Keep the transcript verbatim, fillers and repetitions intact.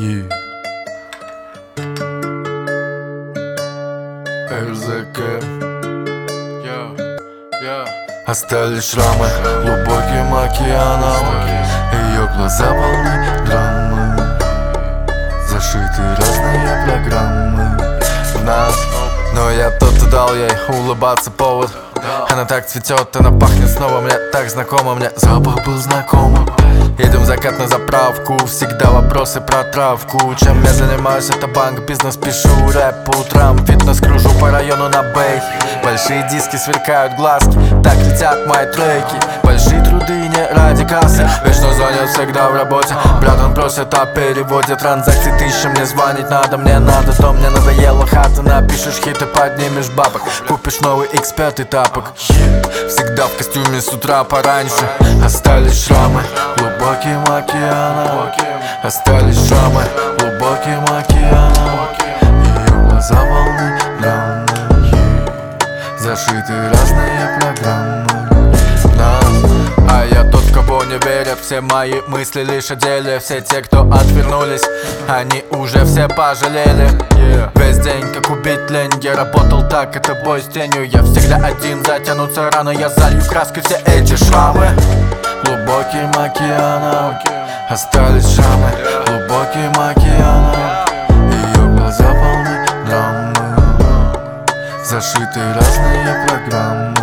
Yeah. эр зэ ка. Yeah, yeah. Остались шрамы глубоким океаном. Ее глаза полны драмы, зашиты разные программы в нас. Но я тот, кто дал ей улыбаться повод. Она так цветет, она пахнет снова, мне так знакомо, мне запах был знакомым. Едем в закат на заправку, всегда вопросы про травку. Чем я занимаюсь, это банк, бизнес, пишу рэп по утрам. Фитнес кружу по району на бэй. Большие диски сверкают глазки, так летят мои треки. Большие труды не ради кассы, вечно звонят всегда в работе. Брат, он просит о переводе транзакций тысяча. Мне звонить надо, мне надо, то мне надоела хата. Напишешь хиты, поднимешь бабок, купишь новый икс пять и тапок. Всегда в костюме с утра пораньше. Остались шрамы глубоким океаном. Остались шрамы глубоким океаном. Ее глаза волны драмы, зашиты разные программы в нас. А я тот, кого не верят, все мои мысли лишь о деле. Все те, кто отвернулись, они уже все пожалели. yeah. Весь день, как убить лень, я работал так, это бой с тенью. Я всегда один, затянутся рано, я залью краской все эти шрамы глубоким океаном. Остались шрамы глубоким океаном. Ее глаза полны драмы, зашиты разные программы.